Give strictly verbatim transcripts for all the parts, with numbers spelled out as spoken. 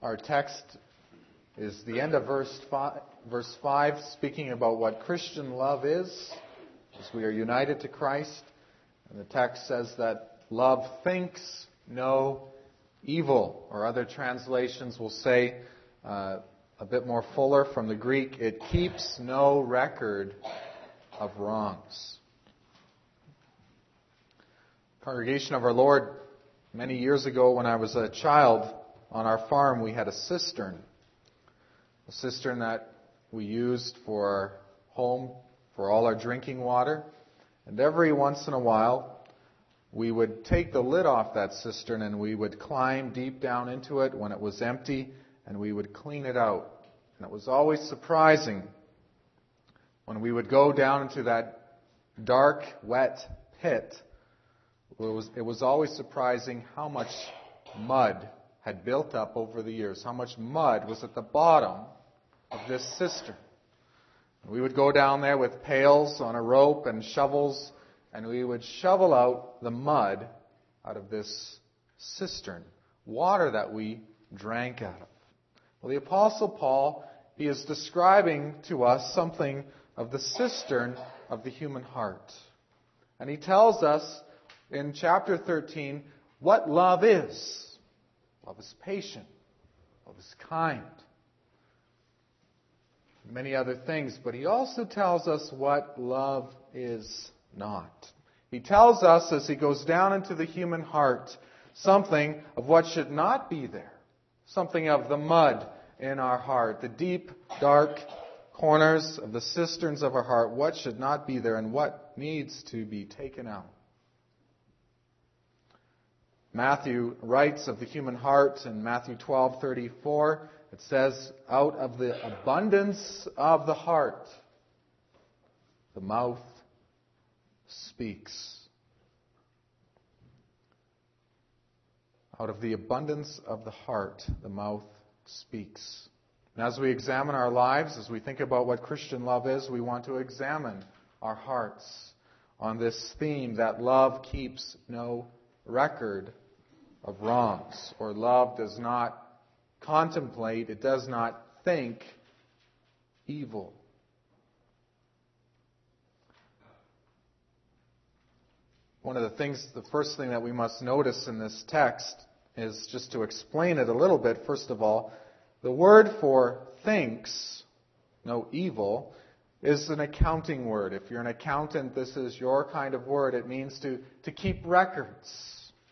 Our text is the end of verse five, verse five, speaking about what Christian love is, as we are united to Christ. And the text says that love thinks no evil, or other translations will say uh, a bit more fuller from the Greek, it keeps no record of wrongs. Congregation of our Lord, many years ago when I was a child, on our farm we had a cistern. A cistern that we used for our home, for all our drinking water. And every once in a while, we would take the lid off that cistern and we would climb deep down into it when it was empty, and we would clean it out. And it was always surprising when we would go down into that dark, wet pit. It was, it was always surprising how much mud had built up over the years, how much mud was at the bottom of this cistern. We would go down there with pails on a rope and shovels, and we would shovel out the mud out of this cistern, water that we drank out of. Well, the Apostle Paul, he is describing to us something of the cistern of the human heart. And he tells us in chapter thirteen what love is. Love is patient. Love is kind. Many other things, but he also tells us what love is not. He tells us as he goes down into the human heart something of what should not be there. Something of the mud in our heart, the deep, dark corners of the cisterns of our heart, what should not be there and what needs to be taken out. Matthew writes of the human heart in Matthew twelve thirty-four. It says, out of the abundance of the heart, the mouth speaks. Out of the abundance of the heart, the mouth speaks. And as we examine our lives, as we think about what Christian love is, we want to examine our hearts on this theme that love keeps no record of wrongs, or love does not contemplate, it does not think evil. One of the things, the first thing that we must notice in this text is just to explain it a little bit. First of all, the word for thinks no evil is an accounting word. If you're an accountant, this is your kind of word. It means to, to keep records.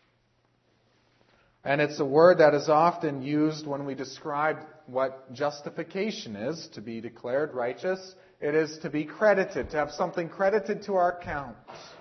And it's a word that is often used when we describe what justification is, to be declared righteous. It is to be credited, to have something credited to our account.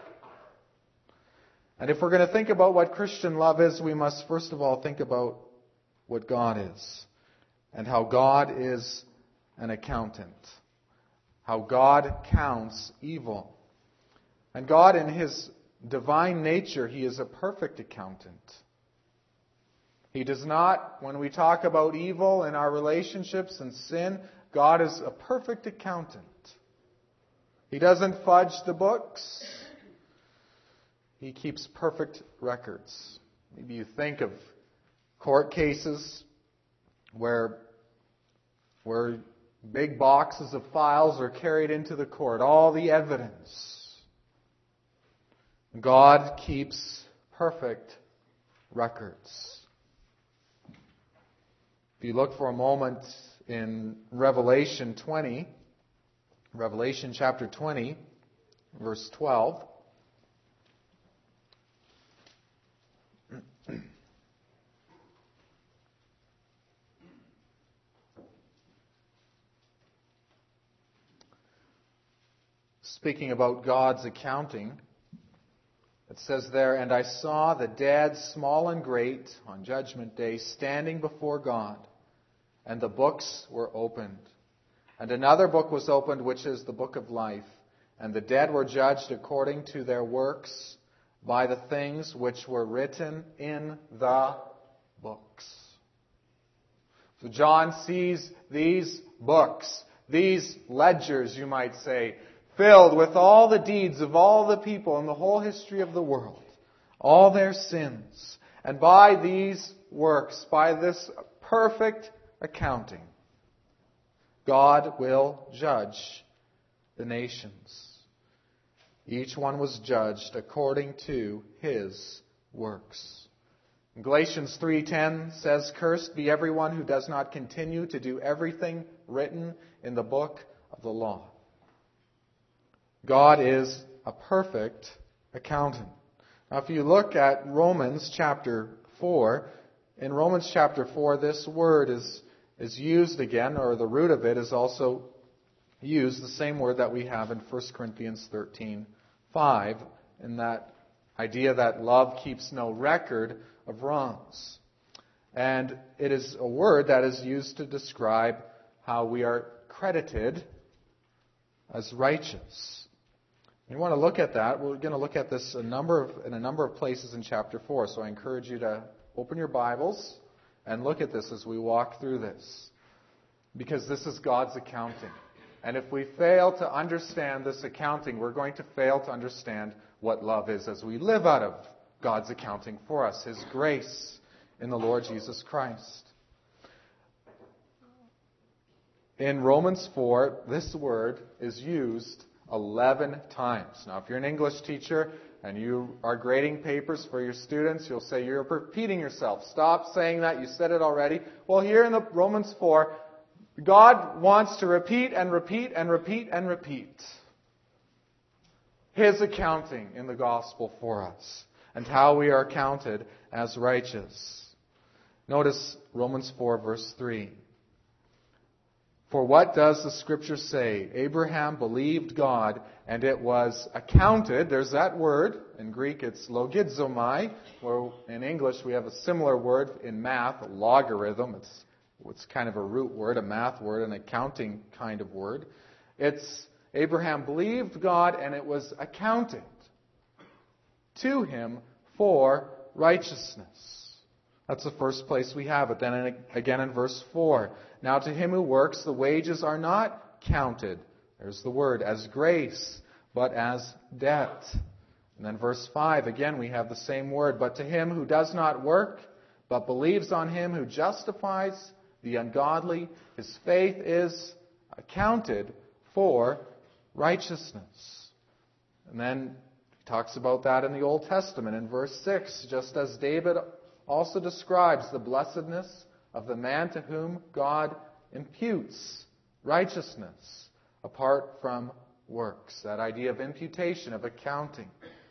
And if we're going to think about what Christian love is, we must first of all think about what God is, and how God is an accountant, how God counts evil. And God, in His divine nature, He is a perfect accountant. He does not, when we talk about evil in our relationships and sin, God is a perfect accountant. He doesn't fudge the books. He keeps perfect records. Maybe you think of court cases where, where big boxes of files are carried into the court, all the evidence. God keeps perfect records. If you look for a moment in Revelation twenty, Revelation chapter twenty, verse twelve. Speaking about God's accounting, it says there, and I saw the dead, small and great, on Judgment Day, standing before God. And the books were opened. And another book was opened, which is the book of life. And the dead were judged according to their works by the things which were written in the books. So John sees these books, these ledgers, you might say, filled with all the deeds of all the people in the whole history of the world, all their sins. And by these works, by this perfect accounting. God will judge the nations. Each one was judged according to his works. Galatians three ten says, "Cursed be everyone who does not continue to do everything written in the book of the law." God is a perfect accountant. Now, if you look at Romans chapter four, in Romans chapter four, this word is, is used again, or the root of it is also used, the same word that we have in First Corinthians thirteen five, in that idea that love keeps no record of wrongs. And it is a word that is used to describe how we are credited as righteous. You want to look at that. We're going to look at this a number of, in a number of places in chapter four. So I encourage you to open your Bibles and look at this as we walk through this. Because this is God's accounting. And if we fail to understand this accounting, we're going to fail to understand what love is as we live out of God's accounting for us, His grace in the Lord Jesus Christ. In Romans four, this word is used eleven times. Now, if you're an English teacher and you are grading papers for your students, you'll say you're repeating yourself. Stop saying that. You said it already. Well, here in the Romans four, God wants to repeat and repeat and repeat and repeat His accounting in the gospel for us and how we are counted as righteous. Notice Romans four, verse three. For what does the Scripture say? Abraham believed God, and it was accounted. There's that word. In Greek, it's logizomai, where in English we have a similar word in math, logarithm. It's, it's kind of a root word, a math word, an accounting kind of word. It's Abraham believed God, and it was accounted to him for righteousness. That's the first place we have it. Then again in verse four. Now to him who works, the wages are not counted. There's the word, as grace, but as debt. And then verse five, again we have the same word. But to him who does not work, but believes on him who justifies the ungodly, his faith is accounted for righteousness. And then he talks about that in the Old Testament in verse six, just as David also describes the blessedness of the man to whom God imputes righteousness apart from works. That idea of imputation, of accounting.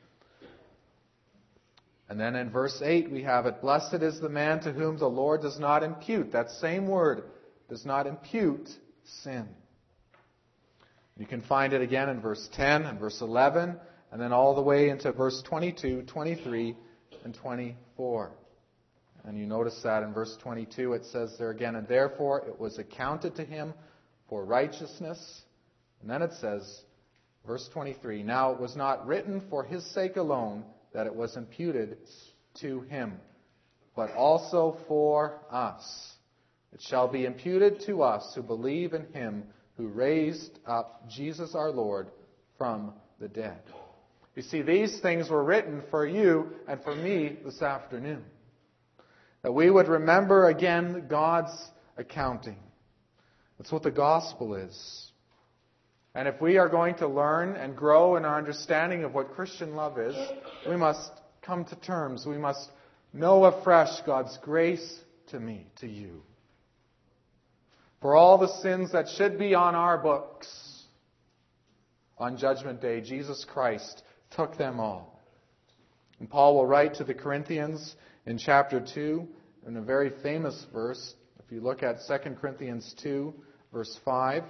And then in verse eight we have it, blessed is the man to whom the Lord does not impute. That same word, does not impute sin. You can find it again in verse ten and verse eleven, and then all the way into verse twenty-two, twenty-three, and twenty-four. And you notice that in verse twenty-two it says there again, and therefore it was accounted to him for righteousness. And then it says, verse twenty-three, now it was not written for his sake alone that it was imputed to him, but also for us. It shall be imputed to us who believe in him who raised up Jesus our Lord from the dead. You see, these things were written for you and for me this afternoon. That we would remember again God's accounting. That's what the gospel is. And if we are going to learn and grow in our understanding of what Christian love is, we must come to terms. We must know afresh God's grace to me, to you. For all the sins that should be on our books on Judgment Day, Jesus Christ took them all. And Paul will write to the Corinthians in chapter two, in a very famous verse, if you look at Second Corinthians two, verse five.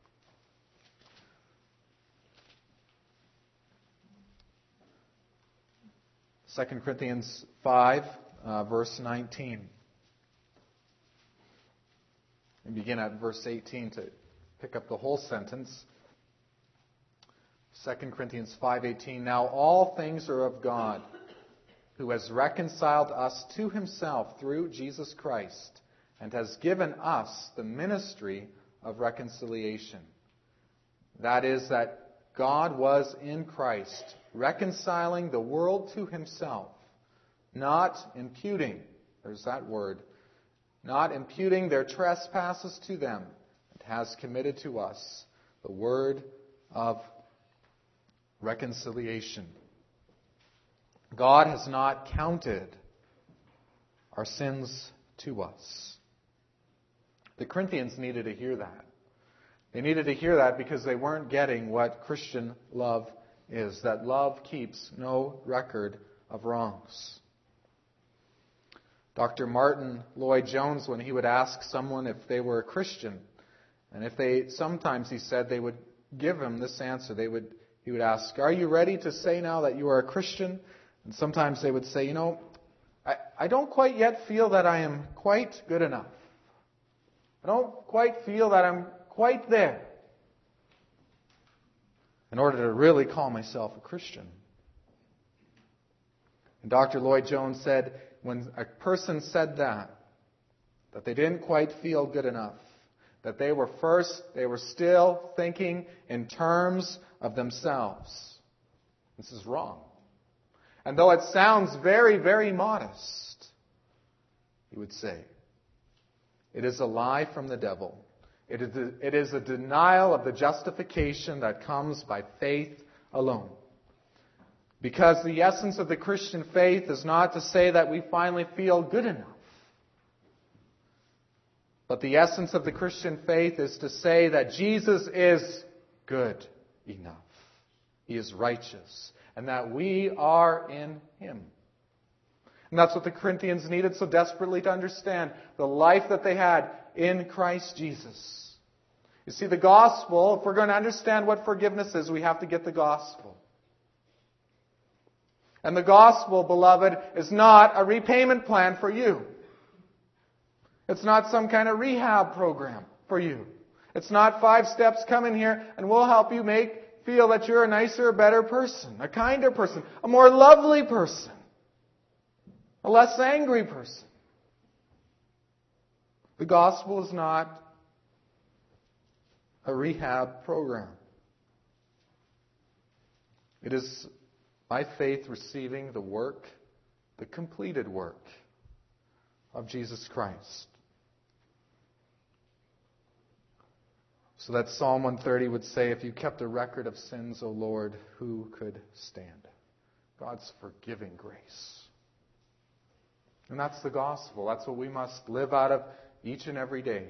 Second Corinthians five, uh, verse nineteen. And begin at verse eighteen to pick up the whole sentence. Second Corinthians five eighteen. Now all things are of God, who has reconciled us to himself through Jesus Christ, and has given us the ministry of reconciliation. That is, that God was in Christ, reconciling the world to himself, not imputing, there's that word, not imputing their trespasses to them, and has committed to us the word of reconciliation. God has not counted our sins to us. The Corinthians needed to hear that. They needed to hear that because they weren't getting what Christian love is, that love keeps no record of wrongs. Doctor Martin Lloyd-Jones, when he would ask someone if they were a Christian, and if they, sometimes he said they would give him this answer. They would, he would ask, "Are you ready to say now that you are a Christian?" And sometimes they would say, "You know, I, I don't quite yet feel that I am quite good enough. I don't quite feel that I'm quite there in order to really call myself a Christian." And Doctor Lloyd-Jones said, when a person said that, that they didn't quite feel good enough, that they were first, they were still thinking in terms of themselves. This is wrong. And though it sounds very, very modest, he would say, it is a lie from the devil. It is a, it is a denial of the justification that comes by faith alone. Because the essence of the Christian faith is not to say that we finally feel good enough. But the essence of the Christian faith is to say that Jesus is good enough. He is righteous. And that we are in Him. And that's what the Corinthians needed so desperately to understand. The life that they had in Christ Jesus. You see, the gospel, if we're going to understand what forgiveness is, we have to get the gospel. And the gospel, beloved, is not a repayment plan for you. It's not some kind of rehab program for you. It's not five steps, come in here and we'll help you make feel that you're a nicer, better person, a kinder person, a more lovely person, a less angry person. The gospel is not a rehab program. It is by faith receiving the work, the completed work of Jesus Christ. So that Psalm one thirty would say, if you kept a record of sins, O Lord, who could stand? God's forgiving grace. And that's the gospel. That's what we must live out of each and every day.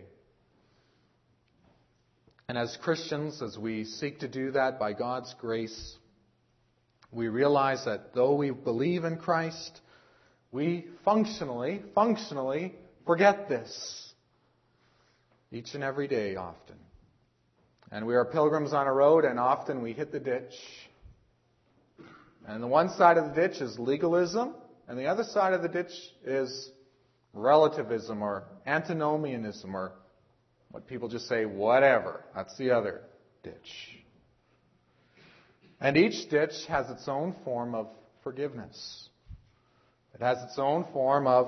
And as Christians, as we seek to do that by God's grace, we realize that though we believe in Christ, we functionally, functionally forget this each and every day often. And we are pilgrims on a road, and often we hit the ditch. And the one side of the ditch is legalism, and the other side of the ditch is relativism or antinomianism, or what people just say, whatever. That's the other ditch. And each ditch has its own form of forgiveness. It has its own form of,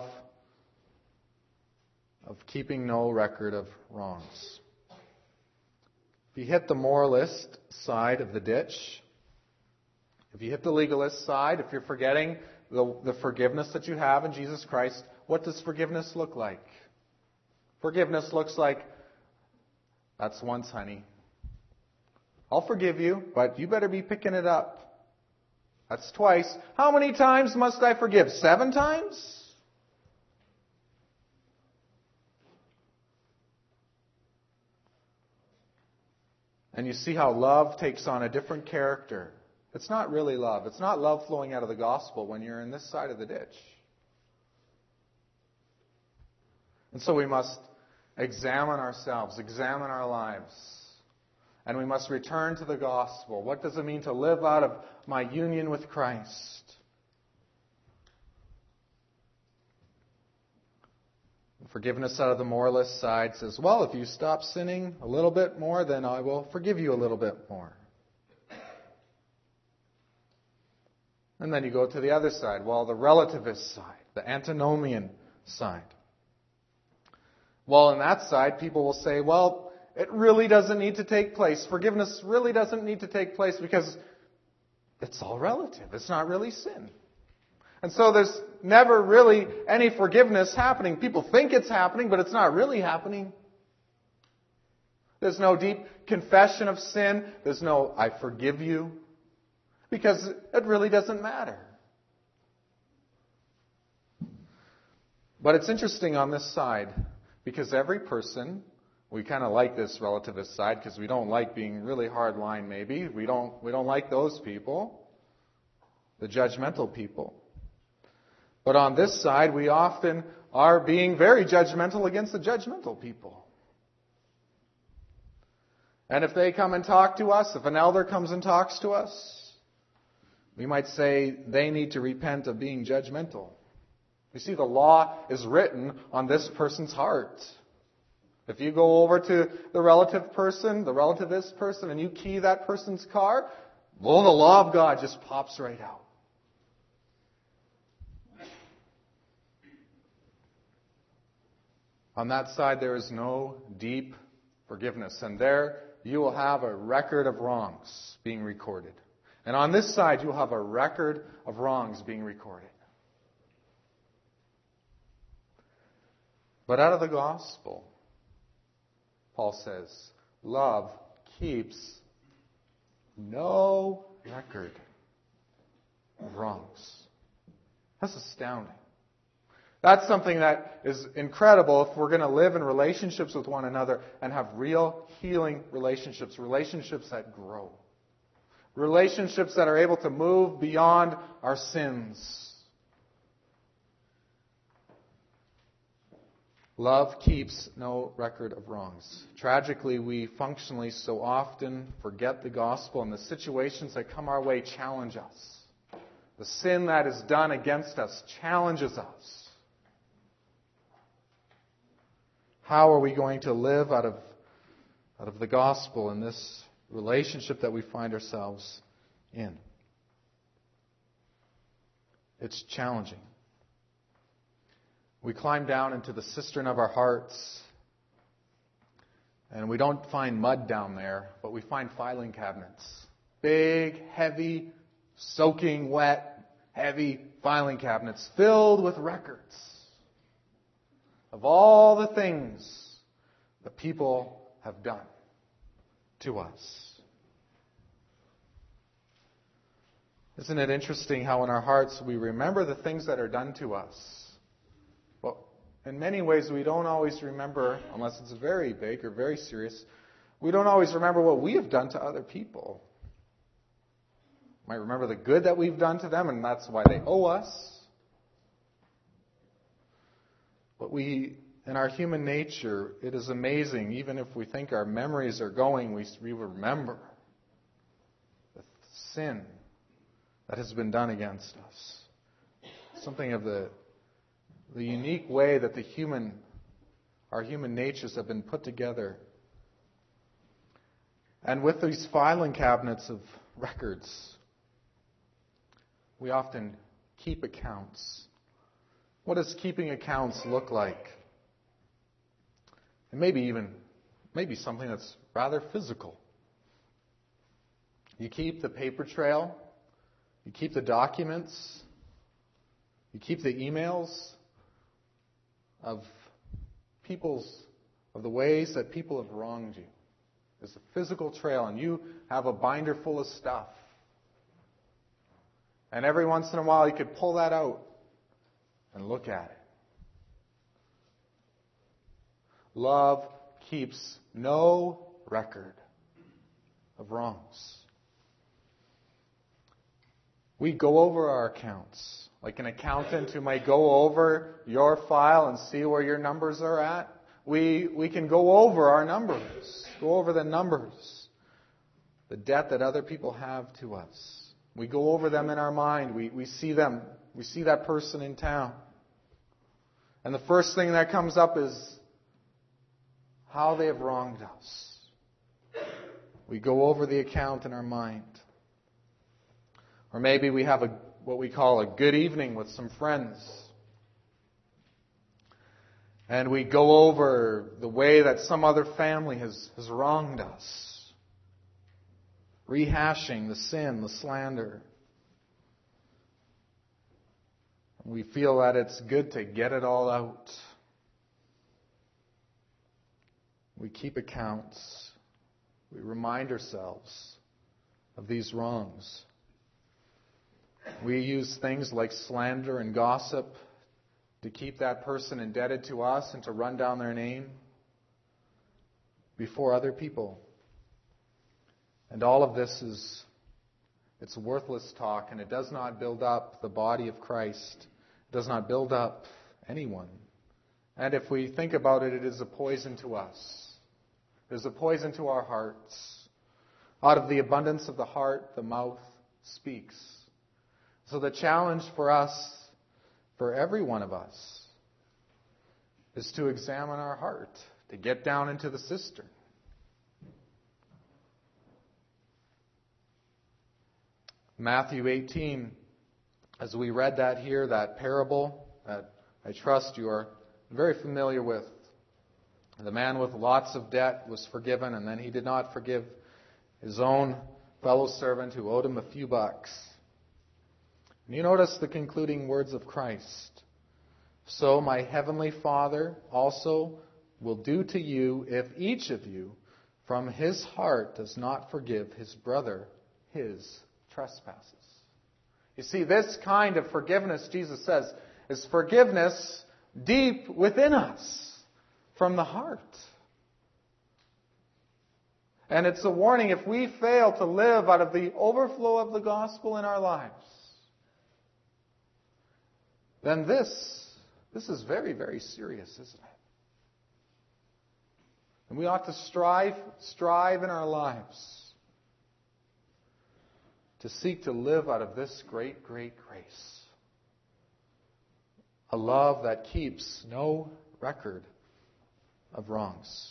of keeping no record of wrongs. If you hit the moralist side of the ditch, if you hit the legalist side, if you're forgetting the, the forgiveness that you have in Jesus Christ, what does forgiveness look like? Forgiveness looks like, that's once, honey. I'll forgive you, but you better be picking it up. That's twice. How many times must I forgive? Seven times? And you see how love takes on a different character. It's not really love. It's not love flowing out of the gospel when you're in this side of the ditch. And so we must examine ourselves, examine our lives. And we must return to the gospel. What does it mean to live out of my union with Christ? Forgiveness out of the moralist side says, well, if you stop sinning a little bit more, then I will forgive you a little bit more. And then you go to the other side. Well, the relativist side, the antinomian side. Well, in that side, people will say, well, it really doesn't need to take place. Forgiveness really doesn't need to take place because it's all relative. It's not really sin. And so there's never really any forgiveness happening. People think it's happening, but it's not really happening. There's no deep confession of sin. There's no, I forgive you. Because it really doesn't matter. But it's interesting on this side, because every person, we kind of like this relativist side because we don't like being really hard line maybe. We don't, we don't like those people, the judgmental people. But on this side, we often are being very judgmental against the judgmental people. And if they come and talk to us, if an elder comes and talks to us, we might say they need to repent of being judgmental. You see, the law is written on this person's heart. If you go over to the relative person, the relativist person, and you key that person's car, well, the law of God just pops right out. On that side, there is no deep forgiveness. And there you will have a record of wrongs being recorded. And on this side, you will have a record of wrongs being recorded. But out of the gospel, Paul says, love keeps no record of wrongs. That's astounding. That's something that is incredible if we're going to live in relationships with one another and have real healing relationships, relationships that grow, relationships that are able to move beyond our sins. Love keeps no record of wrongs. Tragically, we functionally so often forget the gospel, and the situations that come our way challenge us. The sin that is done against us challenges us. How are we going to live out of, out of the gospel in this relationship that we find ourselves in? It's challenging. We climb down into the cistern of our hearts, and we don't find mud down there, but we find filing cabinets. Big, heavy, soaking wet, heavy filing cabinets filled with records of all the things the people have done to us. Isn't it interesting how in our hearts we remember the things that are done to us? But in many ways we don't always remember, unless it's very big or very serious, we don't always remember what we have done to other people. We might remember the good that we've done to them, and that's why they owe us. But we, in our human nature, it is amazing, even if we think our memories are going, we, we remember the sin that has been done against us. Something of the, the unique way that the human, our human natures have been put together. And with these filing cabinets of records, we often keep accounts. What does keeping accounts look like? And maybe even, maybe something that's rather physical. You keep the paper trail. You keep the documents. You keep the emails of people's, of the ways that people have wronged you. There's a physical trail, and you have a binder full of stuff. And every once in a while, you could pull that out and look at it. Love keeps no record of wrongs. We go over our accounts. Like an accountant who might go over your file and see where your numbers are at. We, we can go over our numbers. Go over the numbers. The debt that other people have to us. We go over them in our mind. We, we see them. We see that person in town. And the first thing that comes up is how they have wronged us. We go over the account in our mind. Or maybe we have a what we call a good evening with some friends. And we go over the way that some other family has, has wronged us. Rehashing the sin, the slander. We feel that it's good to get it all out. We keep accounts. We remind ourselves of these wrongs. We use things like slander and gossip to keep that person indebted to us and to run down their name before other people. And all of this is, it's worthless talk, and it does not build up the body of Christ. It does not build up anyone. And if we think about it, it is a poison to us. It is a poison to our hearts. Out of the abundance of the heart, the mouth speaks. So the challenge for us, for every one of us, is to examine our heart, to get down into the cistern. Matthew eighteen, as we read that here, that parable that I trust you are very familiar with. The man with lots of debt was forgiven, and then he did not forgive his own fellow servant who owed him a few bucks. And you notice the concluding words of Christ. So my heavenly Father also will do to you if each of you from his heart does not forgive his brother his trespasses. You see, this kind of forgiveness, Jesus says, is forgiveness deep within us from the heart. And it's a warning if we fail to live out of the overflow of the gospel in our lives, then this, this is very, very serious, isn't it? And we ought to strive, strive in our lives to seek to live out of this great, great grace. A love that keeps no record of wrongs.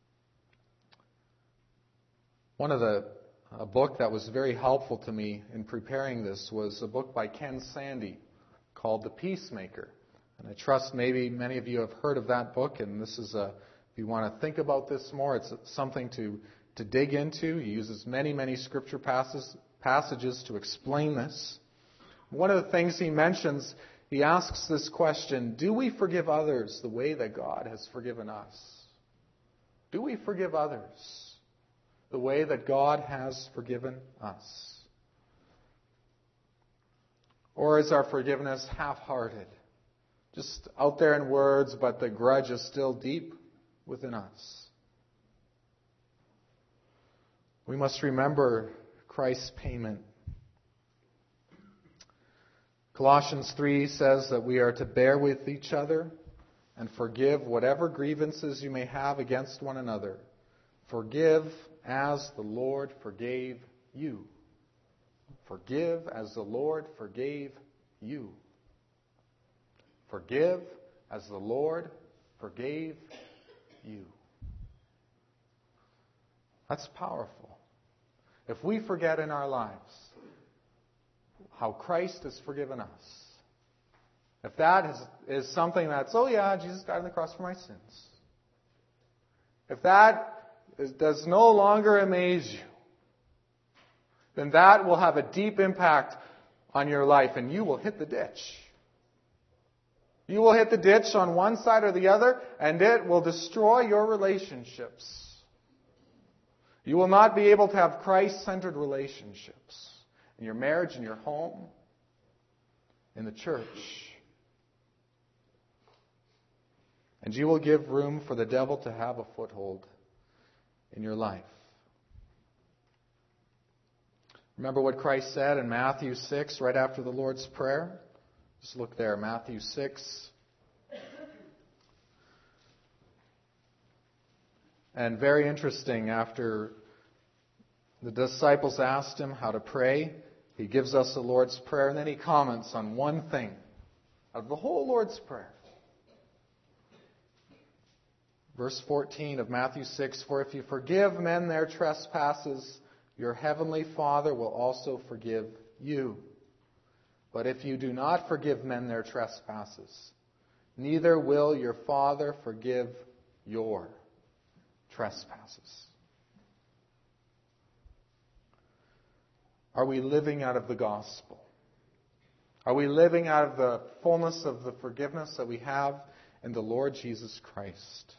One of the a book that was very helpful to me in preparing this was a book by Ken Sande called The Peacemaker. And I trust maybe many of you have heard of that book, and this is a, if you want to think about this more, it's something to, to dig into. He uses many, many scripture passages, passages to explain this. One of the things he mentions, he asks this question: do we forgive others the way that God has forgiven us? Do we forgive others the way that God has forgiven us? Or is our forgiveness half-hearted? Just out there in words, but the grudge is still deep within us. We must remember Christ's payment. Colossians three says that we are to bear with each other and forgive whatever grievances you may have against one another. Forgive as the Lord forgave you. Forgive as the Lord forgave you. Forgive as the Lord forgave you. That's powerful. If we forget in our lives how Christ has forgiven us, if that is, is something that's, oh yeah, Jesus died on the cross for my sins. If that is, does no longer amaze you, then that will have a deep impact on your life, and you will hit the ditch. You will hit the ditch on one side or the other, and it will destroy your relationships. You will not be able to have Christ-centered relationships in your marriage, in your home, in the church. And you will give room for the devil to have a foothold in your life. Remember what Christ said in Matthew six, right after the Lord's Prayer? Just look there, Matthew six. And very interesting, after the disciples asked him how to pray, he gives us the Lord's Prayer, and then he comments on one thing of the whole Lord's Prayer. Verse fourteen of Matthew six, for if you forgive men their trespasses, your heavenly Father will also forgive you. But if you do not forgive men their trespasses, neither will your Father forgive your trespasses. Are we living out of the gospel? Are we living out of the fullness of the forgiveness that we have in the Lord Jesus Christ?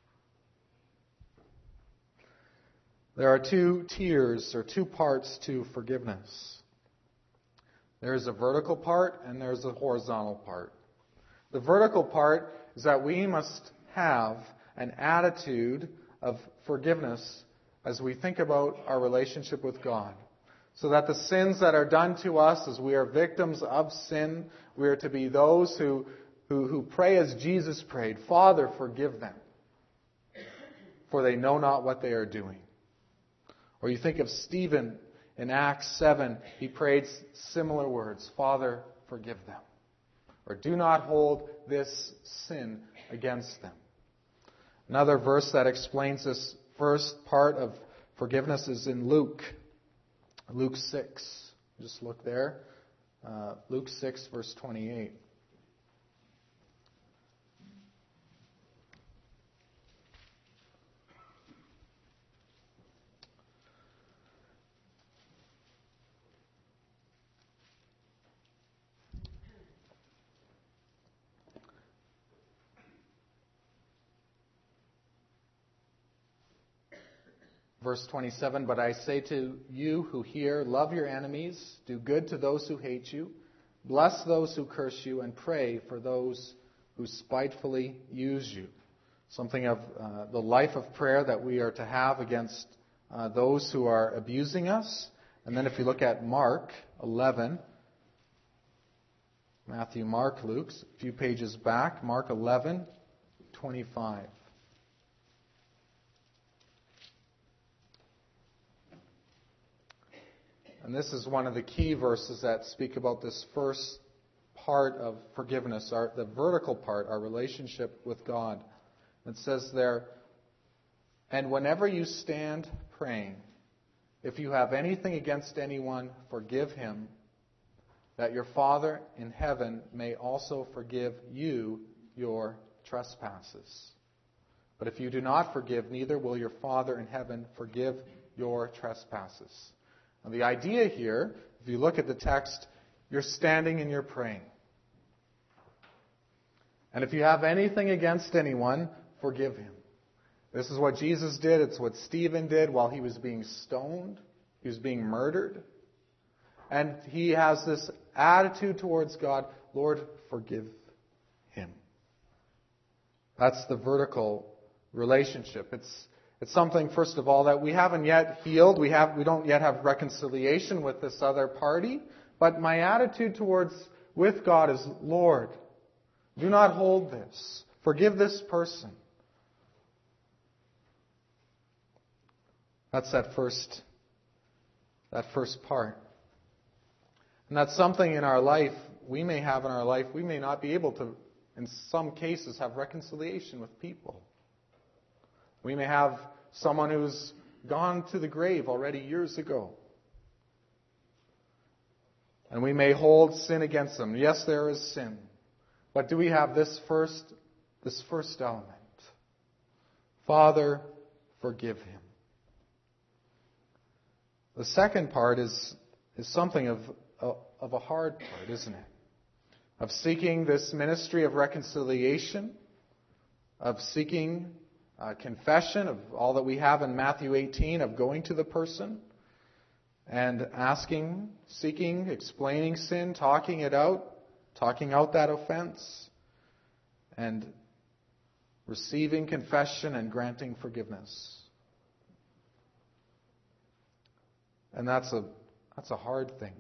There are two tiers or two parts to forgiveness. There's a vertical part and there's a horizontal part. The vertical part is that we must have an attitude of forgiveness as we think about our relationship with God. So that the sins that are done to us, as we are victims of sin, we are to be those who, who, who pray as Jesus prayed, Father, forgive them, for they know not what they are doing. Or you think of Stephen in Acts seven, he prayed similar words, Father, forgive them. Or do not hold this sin against them. Another verse that explains this first part of forgiveness is in Luke. Luke six. Just look there. Uh, Luke six, verse twenty-eight. Verse twenty-seven, but I say to you who hear, love your enemies, do good to those who hate you, bless those who curse you, and pray for those who spitefully use you. Something of uh, the life of prayer that we are to have against uh, those who are abusing us. And then if you look at Mark eleven, Matthew, Mark, Luke, a few pages back, Mark eleven, twenty-five. And this is one of the key verses that speak about this first part of forgiveness, our, the vertical part, our relationship with God. It says there, and whenever you stand praying, if you have anything against anyone, forgive him, that your Father in heaven may also forgive you your trespasses. But if you do not forgive, neither will your Father in heaven forgive your trespasses. And the idea here, if you look at the text, you're standing and you're praying. And if you have anything against anyone, forgive him. This is what Jesus did. It's what Stephen did while he was being stoned. He was being murdered. And he has this attitude towards God, Lord, forgive him. That's the vertical relationship. It's It's something, first of all, that we haven't yet healed. We have, we don't yet have reconciliation with this other party. But my attitude towards with God is, Lord, do not hold this. Forgive this person. That's that first, that first part. And that's something in our life we may have in our life. We may not be able to, in some cases, have reconciliation with people. We may have someone who's gone to the grave already years ago. And we may hold sin against them. Yes, there is sin. But do we have this first, this first element? Father, forgive him. The second part is, is something of, of a hard part, isn't it? Of seeking this ministry of reconciliation, of seeking Uh, confession of all that we have in Matthew eighteen, of going to the person and asking, seeking, explaining sin, talking it out, talking out that offense, and receiving confession and granting forgiveness. And that's a that's a hard thing.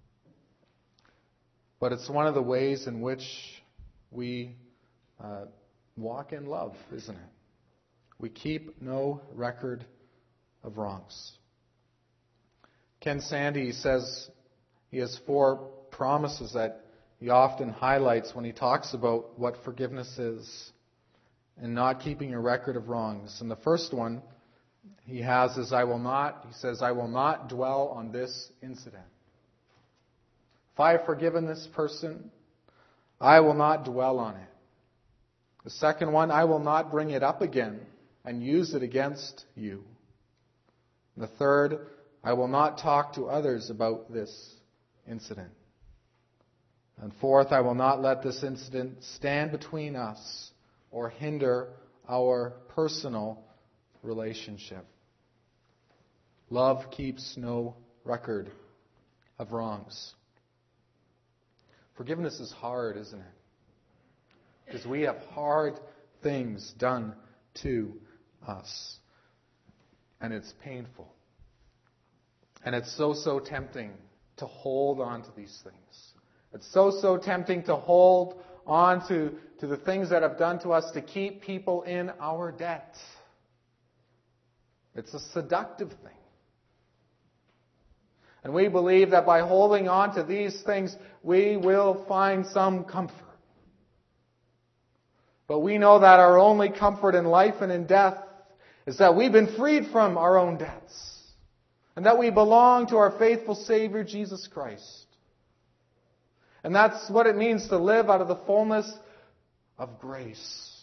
But it's one of the ways in which we uh, walk in love, isn't it? We keep no record of wrongs. Ken Sande says he has four promises that he often highlights when he talks about what forgiveness is and not keeping a record of wrongs. And the first one he has is, I will not, he says, I will not dwell on this incident. If I have forgiven this person, I will not dwell on it. The second one, I will not bring it up again and use it against you. The third, I will not talk to others about this incident. And fourth, I will not let this incident stand between us or hinder our personal relationship. Love keeps no record of wrongs. Forgiveness is hard, isn't it? Because we have hard things done to us. And it's painful. And it's so, so tempting to hold on to these things. It's so, so tempting to hold on to, to the things that have done to us to keep people in our debt. It's a seductive thing. And we believe that by holding on to these things, we will find some comfort. But we know that our only comfort in life and in death is that we've been freed from our own debts. And that we belong to our faithful Savior, Jesus Christ. And that's what it means to live out of the fullness of grace.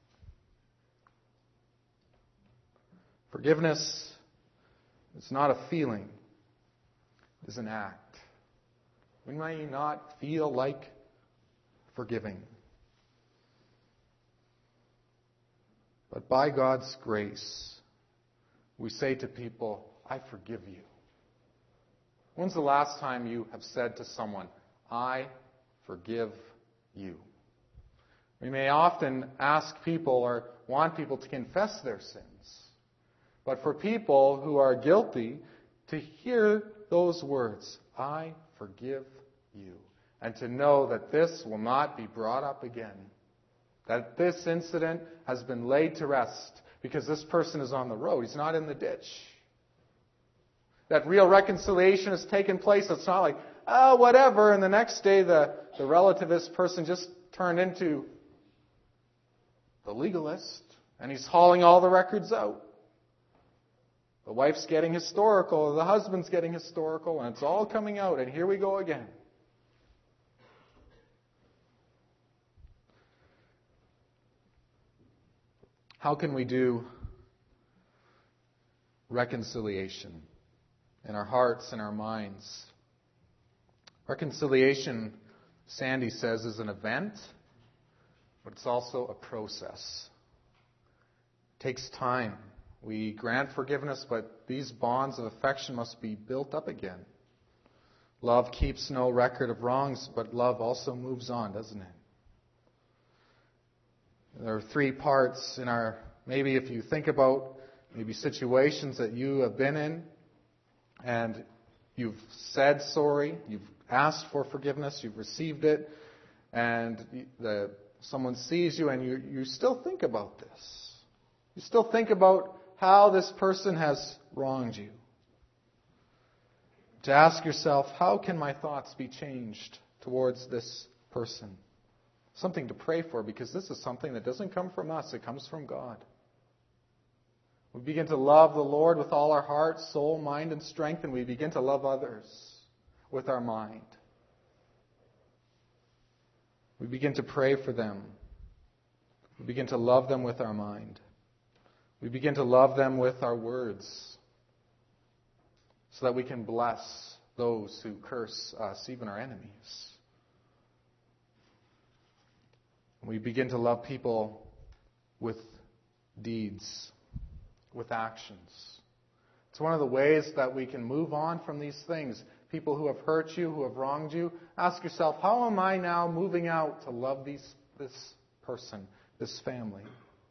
Forgiveness is not a feeling. It is an act. We may not feel like forgiving. But by God's grace, we say to people, I forgive you. When's the last time you have said to someone, I forgive you? We may often ask people or want people to confess their sins. But for people who are guilty, to hear those words, I forgive you, and to know that this will not be brought up again, that this incident has been laid to rest because this person is on the road, he's not in the ditch. That real reconciliation has taken place. It's not like, oh, whatever, and the next day the, the relativist person just turned into the legalist, and he's hauling all the records out. The wife's getting historical, the husband's getting historical, and it's all coming out, and here we go again. How can we do reconciliation in our hearts and our minds? Reconciliation, Sandy says, is an event, but it's also a process. It takes time. We grant forgiveness, but these bonds of affection must be built up again. Love keeps no record of wrongs, but love also moves on, doesn't it? There are three parts in our, maybe if you think about maybe situations that you have been in, and you've said sorry, you've asked for forgiveness, you've received it, and the, someone sees you and you, you still think about this. You still think about how this person has wronged you. To ask yourself, how can my thoughts be changed towards this person? Something to pray for, because this is something that doesn't come from us, it comes from God. We begin to love the Lord with all our heart, soul, mind, and strength, and we begin to love others with our mind. We begin to pray for them. We begin to love them with our mind. We begin to love them with our words, so that we can bless those who curse us, even our enemies. We begin to love people with deeds, with actions. It's one of the ways that we can move on from these things. People who have hurt you, who have wronged you, ask yourself, how am I now moving out to love these, this person, this family?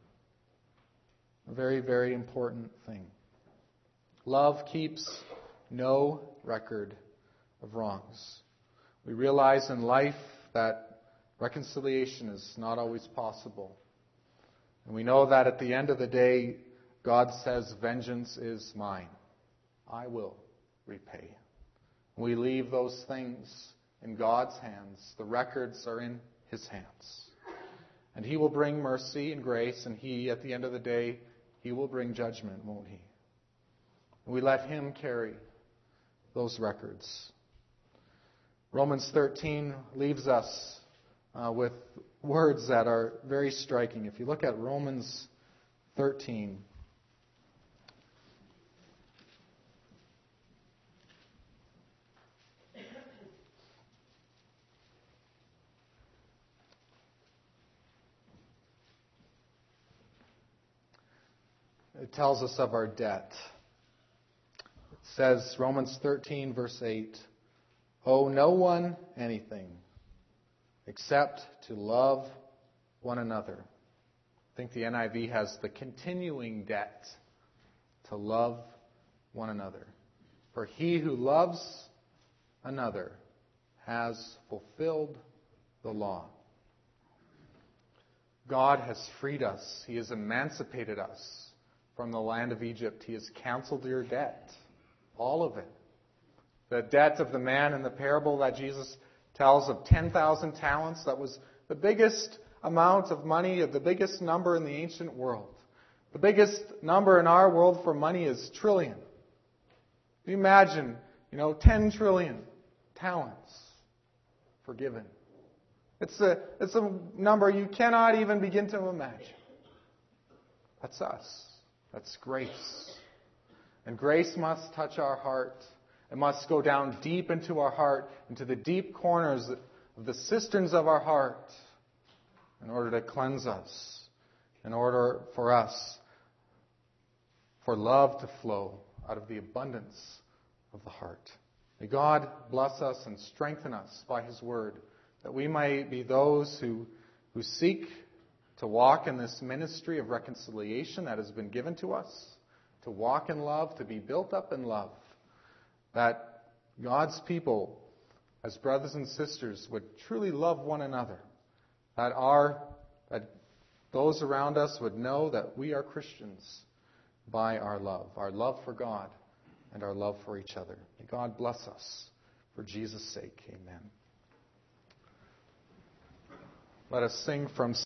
A very, very important thing. Love keeps no record of wrongs. We realize in life that reconciliation is not always possible. And we know that at the end of the day, God says, vengeance is mine. I will repay. We leave those things in God's hands. The records are in His hands. And He will bring mercy and grace, and He, at the end of the day, He will bring judgment, won't He? We let Him carry those records. Romans thirteen leaves us uh, with words that are very striking. If you look at Romans thirteen, it tells us of our debt. It says, Romans thirteen, verse eight, owe no one anything except to love one another. I think the N I V has the continuing debt to love one another. For he who loves another has fulfilled the law. God has freed us. He has emancipated us from the land of Egypt. He has canceled your debt. All of it. The debt of the man in the parable that Jesus tells of ten thousand talents. That was the biggest amount of money, the biggest number in the ancient world. The biggest number in our world for money is trillion. You imagine, you know, ten trillion talents forgiven. It's a, it's a number you cannot even begin to imagine. That's us. That's grace. And grace must touch our heart. It must go down deep into our heart, into the deep corners of the cisterns of our heart, in order to cleanse us, in order for us, for love to flow out of the abundance of the heart. May God bless us and strengthen us by His Word, that we might be those who, who seek to walk in this ministry of reconciliation that has been given to us, to walk in love, to be built up in love, that God's people, as brothers and sisters, would truly love one another, that our that those around us would know that we are Christians by our love, our love for God and our love for each other. May God bless us for Jesus' sake. Amen. Let us sing from